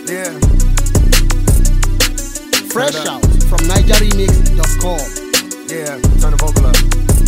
Yeah. Fresh out from NigerRemix.com. Yeah, turn the vocal up.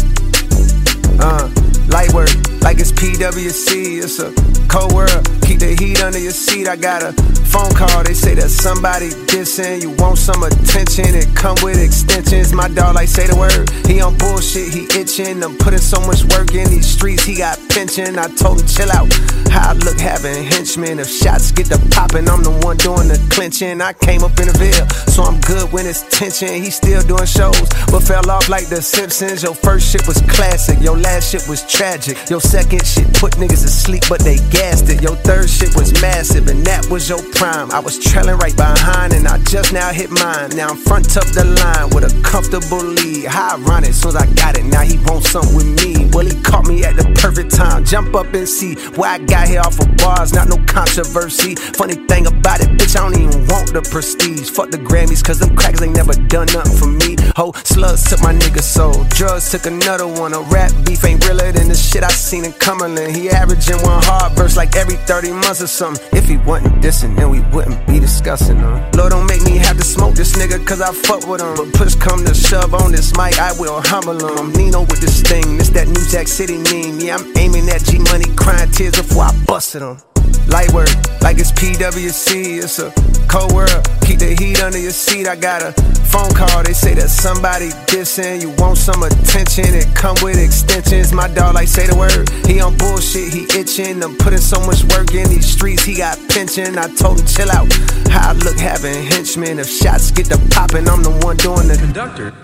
Light work, like it's PWC. It's a cold world, keep the heat under your seat. I got a phone call, they say that somebody dissing. You want some attention, it come with extensions. My dog like say the word, he on bullshit, he itching. I'm putting so much work in these streets, he got pension. I told him chill out, how I look having henchmen. If shots get to popping, I'm the one doing the clinching. I came up in the Ville, so I'm good when it's tension. He still doing shows, but fell off like the Simpsons. Your first shit was classic, your last shit was tragic. Your second shit put niggas to sleep, but they gassed it. Your third shit was massive, and that was your prime. I was trailing right behind, and I just now hit mine. Now I'm front up the line with a comfortable lead. How ironic, soon as I got it, now he wants something with me. Well, he caught me at the perfect time. Jump up and see why I got here off of bars, not no controversy. Funny thing about it, bitch, I don't even want the prestige. Fuck the Grammys, cause them crackers ain't never done nothing for me. Ho, slugs took my nigga soul, drugs took another one. A rap beef ain't realer than the shit I seen in Cumberland. He averaging one hard verse like every 30 months or something. If he wasn't dissing, then we wouldn't be discussing him. Lord, don't make me have to smoke this nigga, cause I fuck with him. But push come to shove on this mic, I will humble him. I'm Nino with this thing, this that New Jack City meme. Yeah, I'm aiming at G-Money, crying tears before I busted him. Light work, like it's PWC. It's a cold world, keep the heat under your seat. I got a phone call, they say that somebody dissing. You want some attention, it come with extensions. My dog like say the word, he on bullshit, he itching. I'm putting so much work in these streets, he got pension. I told him chill out, how I look having henchmen. If shots get to popping, I'm the one doing the conductor.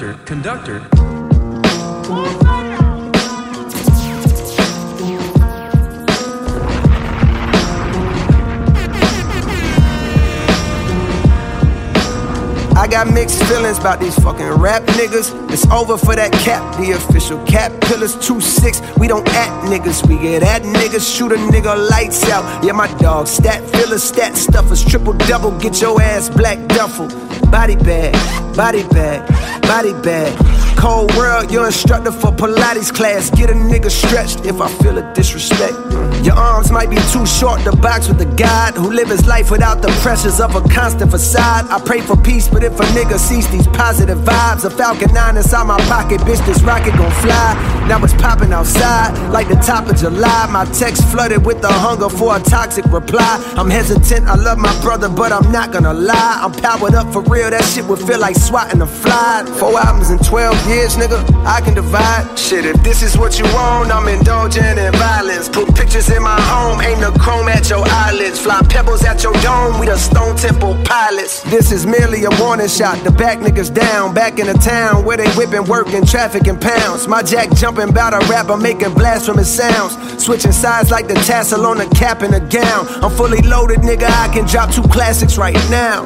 I got mixed feelings about these fucking rap niggas. It's over for that cap, the official cap pillars 2-6. We don't act niggas, we get at niggas. Shoot a nigga lights out. Yeah, my dog, stat fillers, stat stuffers, triple double, get your ass black duffel. Body bag, body bag, body bag. Cold world, your instructor for Pilates class. Get a nigga stretched if I feel a disrespect. Your arms might be too short to box with a god who live his life without the pressures of a constant facade. I pray for peace, but if a nigga sees these positive vibes, a Falcon 9 inside my pocket, bitch, this rocket gon' fly. Now it's popping outside like the top of July. My text flooded with the hunger for a toxic reply. I'm hesitant, I love my brother, but I'm not gonna lie. I'm powered up for real, that shit would feel like swatting a fly. 4 albums in 12 years, nigga, I can divide. Shit, if this is what you want, I'm indulging in violence. Put pictures in my home, aim the chrome at your eyelids. Fly pebbles at your dome, we the Stone Temple pilots. This is merely a warning shot, the back niggas down. Back in the town where they whipping, working, traffic in pounds. My jack jumping bout a rapper, making blasphemous sounds. Switching sides like the tassel on the cap and the gown. I'm fully loaded, nigga, I can drop 2 classics right now.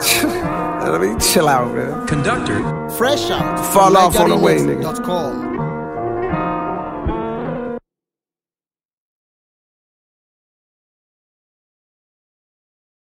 Let me chill out, man. Fresh out Fall off on the way, nigga. NigerRemix.com.